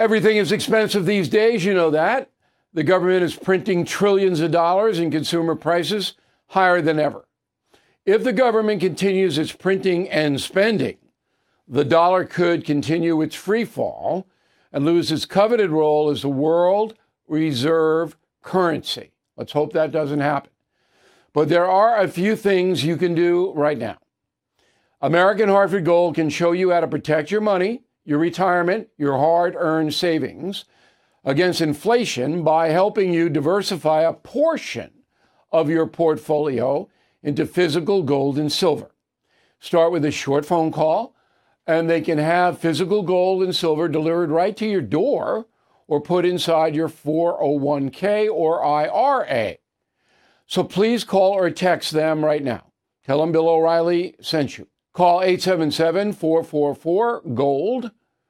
Everything is expensive these days, you know that. The government is printing trillions of dollars and consumer prices higher than ever. If the government continues its printing and spending, the dollar could continue its free fall and lose its coveted role as the world reserve currency. Let's hope that doesn't happen. But there are a few things you can do right now. American Hartford Gold can show you how to protect your money, your retirement, your hard-earned savings against inflation by helping you diversify a portion of your portfolio into physical gold and silver. Start with a short phone call, and they can have physical gold and silver delivered right to your door or put inside your 401k or IRA. So please call or text them right now. Tell them Bill O'Reilly sent you. Call 877-444-GOLD,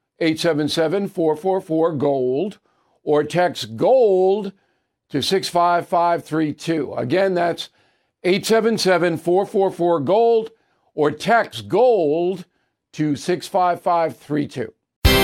877-444-GOLD, or text GOLD to 65532. Again, that's 877-444-GOLD, or text GOLD to 65532.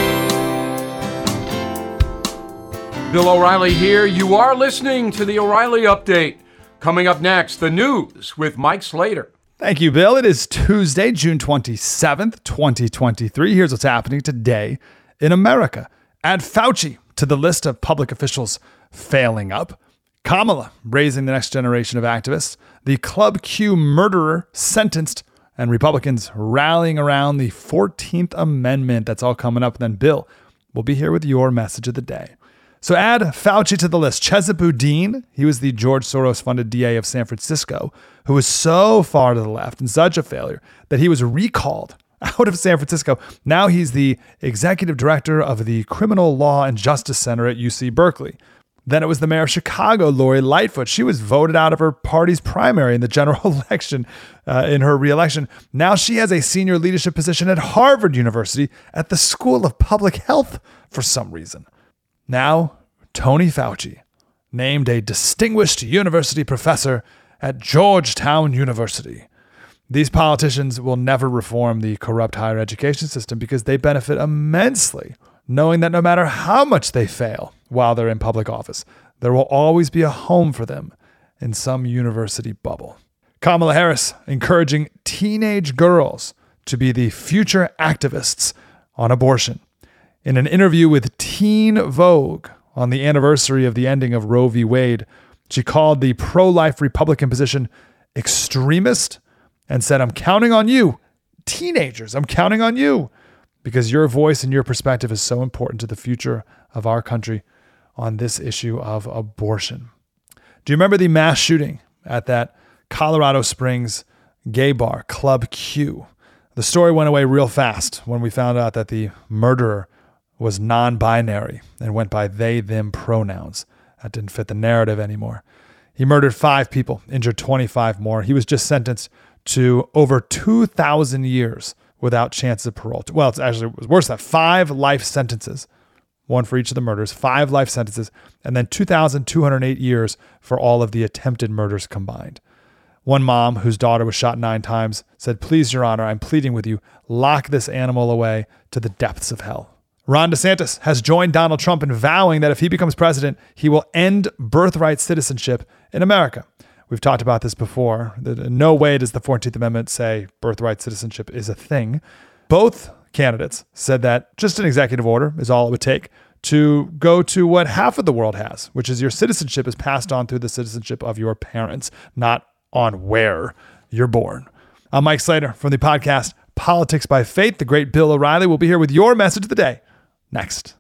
Bill O'Reilly here. You are listening to the O'Reilly Update. Coming up next, the news with Mike Slater. Thank you, Bill. It is Tuesday, June 27th, 2023. Here's what's happening today in America. Add Fauci to the list of public officials failing up. Kamala raising the next generation of activists. The Club Q murderer sentenced, and Republicans rallying around the 14th Amendment. That's all coming up. And then Bill will be here with your message of the day. So add Fauci to the list. Chesa Boudin, he was the George Soros-funded DA of San Francisco, who was so far to the left and such a failure that he was recalled out of San Francisco. Now he's the executive director of the Criminal Law and Justice Center at UC Berkeley. Then it was the mayor of Chicago, Lori Lightfoot. She was voted out of her party's primary in the general election in her reelection. Now she has a senior leadership position at Harvard University at the School of Public Health for some reason. Now, Tony Fauci, named a distinguished university professor at Georgetown University. These politicians will never reform the corrupt higher education system because they benefit immensely, knowing that no matter how much they fail while they're in public office, there will always be a home for them in some university bubble. Kamala Harris encouraging teenage girls to be the future activists on abortion. In an interview with Teen Vogue on the anniversary of the ending of Roe v. Wade, she called the pro-life Republican position extremist and said, "I'm counting on you, teenagers, I'm counting on you, because your voice and your perspective is so important to the future of our country on this issue of abortion." Do you remember the mass shooting at that Colorado Springs gay bar, Club Q? The story went away real fast when we found out that the murderer was non-binary and went by they, them pronouns. That didn't fit the narrative anymore. He murdered 5 people, injured 25 more. He was just sentenced to over 2,000 years without chance of parole. Well, it was worse than that. 5 life sentences, one for each of the murders, 5 life sentences, and then 2,208 years for all of the attempted murders combined. One mom, whose daughter was shot 9 times, said, "Please, Your Honor, I'm pleading with you, lock this animal away to the depths of hell." Ron DeSantis has joined Donald Trump in vowing that if he becomes president, he will end birthright citizenship in America. We've talked about this before. In no way does the 14th Amendment say birthright citizenship is a thing. Both candidates said that just an executive order is all it would take to go to what half of the world has, which is your citizenship is passed on through the citizenship of your parents, not on where you're born. I'm Mike Slater from the podcast Politics by Faith. The great Bill O'Reilly will be here with your message of the day next.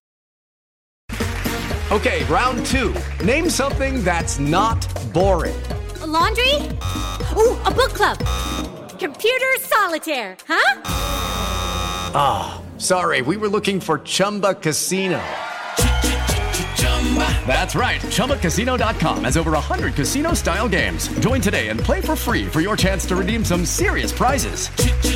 Okay, round 2. Name something that's not boring. A laundry? Ooh, a book club. Computer solitaire, huh? Ah, sorry, we were looking for Chumba Casino. That's right, ChumbaCasino.com has over 100 casino-style games. Join today and play for free for your chance to redeem some serious prizes.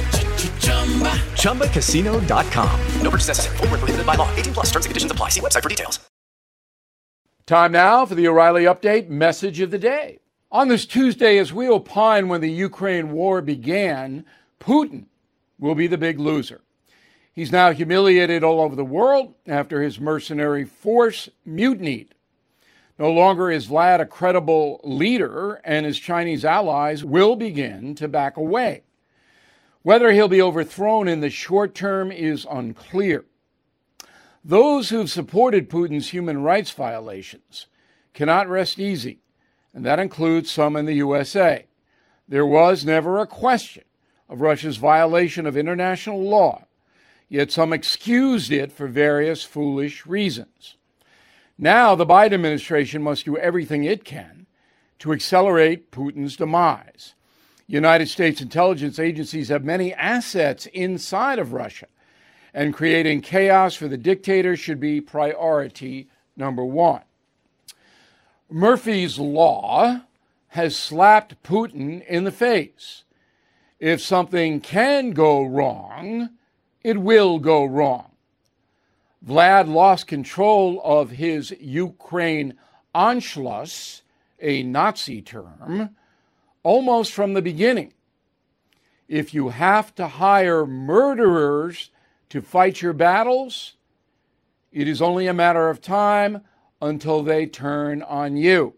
ChumbaCasino.com. No purchase necessary. Void where prohibited by law. 18 plus. Terms and conditions apply. See website for details. Time now for the O'Reilly Update message of the day. On this Tuesday, as we opine when the Ukraine war began, Putin will be the big loser. He's now humiliated all over the world after his mercenary force mutinied. No longer is Vlad a credible leader, and his Chinese allies will begin to back away. Whether he'll be overthrown in the short term is unclear. Those who've supported Putin's human rights violations cannot rest easy, and that includes some in the USA. There was never a question of Russia's violation of international law, yet some excused it for various foolish reasons. Now the Biden administration must do everything it can to accelerate Putin's demise. United States intelligence agencies have many assets inside of Russia, and creating chaos for the dictator should be priority number one. Murphy's Law has slapped Putin in the face. If something can go wrong, it will go wrong. Vlad lost control of his Ukraine Anschluss, a Nazi term, almost from the beginning. If you have to hire murderers to fight your battles, it is only a matter of time until they turn on you.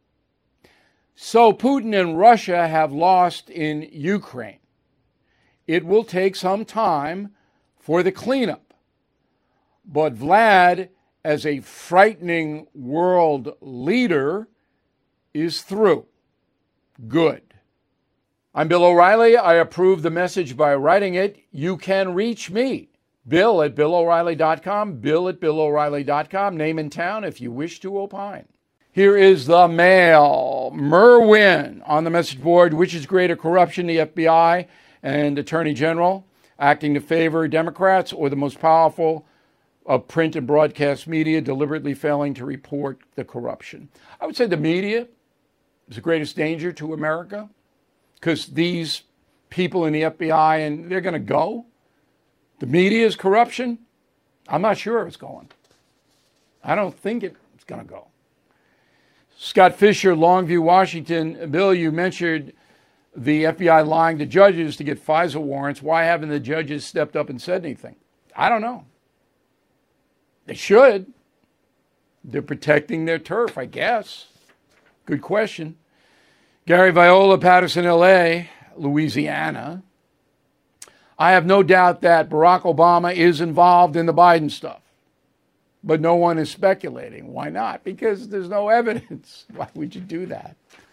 So Putin and Russia have lost in Ukraine. It will take some time for the cleanup. But Vlad, as a frightening world leader, is through. Good. I'm Bill O'Reilly. I approve the message by writing it. You can reach me, Bill at BillO'Reilly.com, Bill at BillO'Reilly.com, name and town if you wish to opine. Here is the mail. Merwin on the message board. Which is greater, corruption, the FBI and Attorney General acting to favor Democrats, or the most powerful of print and broadcast media deliberately failing to report the corruption? I would say the media is the greatest danger to America, because these people in the FBI, and they're going to go. The media's corruption, I'm not sure it's going. I don't think it's going to go. Scott Fisher, Longview, Washington. Bill, you mentioned the FBI lying to judges to get FISA warrants. Why haven't the judges stepped up and said anything? I don't know. They should. They're protecting their turf, I guess. Good question. Gary Viola, Patterson, L.A., Louisiana. I have no doubt that Barack Obama is involved in the Biden stuff, but no one is speculating. Why not? Because there's no evidence. Why would you do that?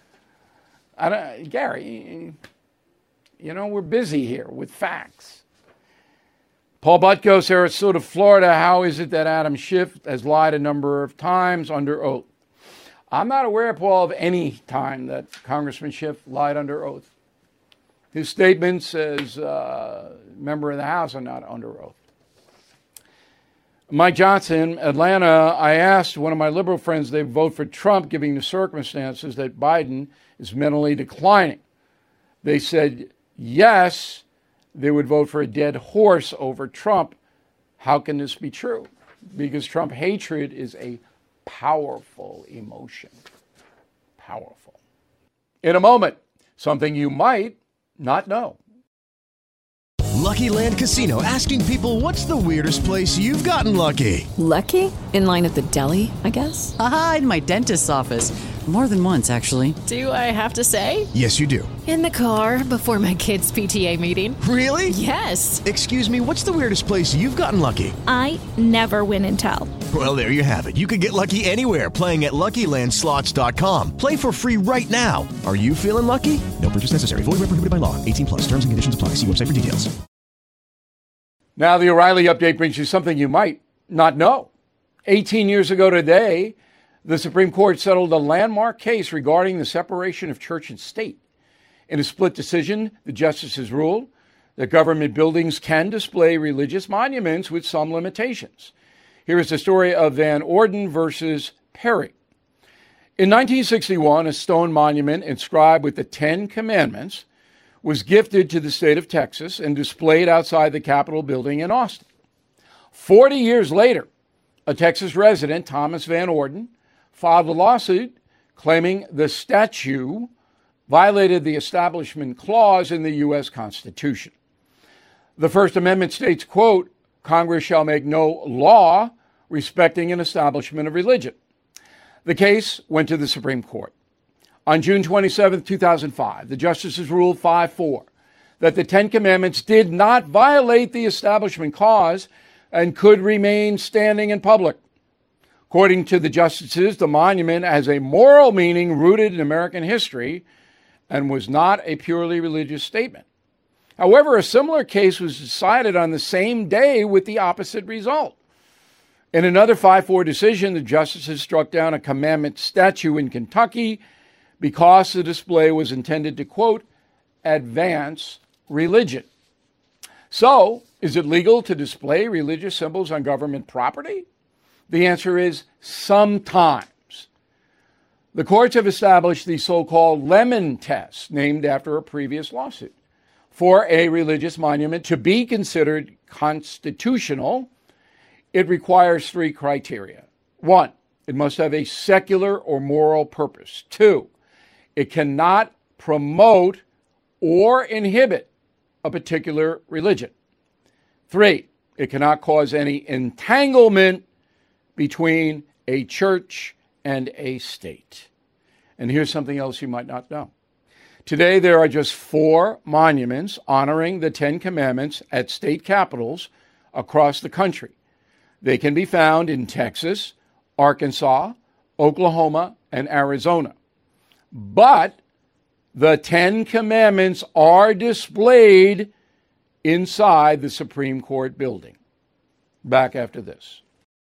Gary, we're busy here with facts. Paul Butko, Sarasota, Florida. How is it that Adam Schiff has lied a number of times under oath? I'm not aware, Paul, of any time that Congressman Schiff lied under oath. His statements as member of the House are not under oath. Mike Johnson, Atlanta. I asked one of my liberal friends if they vote for Trump, given the circumstances that Biden is mentally declining. They said yes, they would vote for a dead horse over Trump. How can this be true? Because Trump hatred is a powerful emotion. Powerful. In a moment, something you might not know. Lucky Land Casino, asking people, what's the weirdest place you've gotten lucky? Lucky? In line at the deli, I guess? Aha, in my dentist's office. More than once, actually. Do I have to say? Yes, you do. In the car before my kids' PTA meeting. Really? Yes. Excuse me, what's the weirdest place you've gotten lucky? I never win and tell. Well, there you have it. You can get lucky anywhere, playing at LuckyLandSlots.com. Play for free right now. Are you feeling lucky? No purchase necessary. Void where prohibited by law. 18+. Terms and conditions apply. See website for details. Now, the O'Reilly update brings you something you might not know. 18 years ago today, the Supreme Court settled a landmark case regarding the separation of church and state. In a split decision, the justices ruled that government buildings can display religious monuments with some limitations. Here is the story of Van Orden versus Perry. In 1961, a stone monument inscribed with the Ten Commandments was gifted to the state of Texas and displayed outside the Capitol building in Austin. 40 years later, a Texas resident, Thomas Van Orden, filed a lawsuit claiming the statue violated the Establishment Clause in the U.S. Constitution. The First Amendment states, quote, Congress shall make no law respecting an establishment of religion. The case went to the Supreme Court. On June 27, 2005, the justices ruled 5-4 that the Ten Commandments did not violate the Establishment Clause and could remain standing in public. According to the justices, the monument has a moral meaning rooted in American history and was not a purely religious statement. However, a similar case was decided on the same day with the opposite result. In another 5-4 decision, the justices struck down a commandment statue in Kentucky because the display was intended to, quote, advance religion. So, is it legal to display religious symbols on government property? The answer is sometimes. The courts have established the so-called Lemon Test, named after a previous lawsuit. For a religious monument to be considered constitutional, it requires 3 criteria. 1, it must have a secular or moral purpose. 2, it cannot promote or inhibit a particular religion. 3, it cannot cause any entanglement between a church and a state. And here's something else you might not know. Today, there are just 4 monuments honoring the Ten Commandments at state capitals across the country. They can be found in Texas, Arkansas, Oklahoma, and Arizona. But the Ten Commandments are displayed inside the Supreme Court building. Back after this.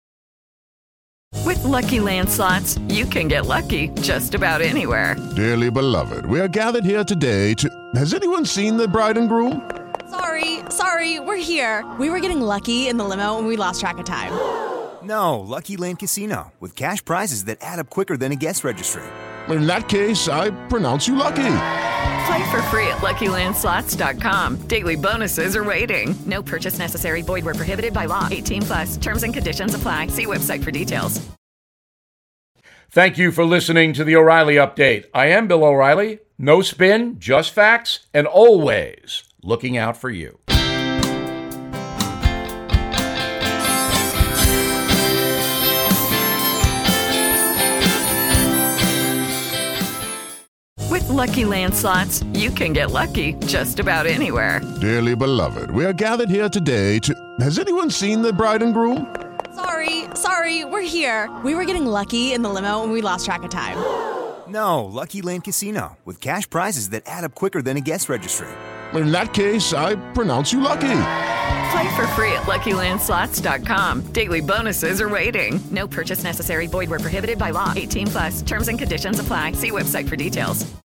With Lucky Land Slots, you can get lucky just about anywhere. Dearly beloved, we are gathered here today to... Has anyone seen the bride and groom? Sorry, we're here. We were getting lucky in the limo and we lost track of time. No, Lucky Land Casino, with cash prizes that add up quicker than a guest registry. In that case, I pronounce you lucky. Play for free at LuckyLandSlots.com. Daily bonuses are waiting. No purchase necessary. Void where prohibited by law. 18+. Terms and conditions apply. See website for details. Thank you for listening to the O'Reilly Update. I am Bill O'Reilly. No spin, just facts, and always looking out for you. With Lucky Land Slots, you can get lucky just about anywhere. Dearly beloved, we are gathered here today to... Has anyone seen the bride and groom? Sorry, we're here. We were getting lucky in the limo and we lost track of time. No, Lucky Land Casino, with cash prizes that add up quicker than a guest registry. In that case, I pronounce you lucky. Play for free at LuckyLandSlots.com. Daily bonuses are waiting. No purchase necessary. Void where prohibited by law. 18+. Terms and conditions apply. See website for details.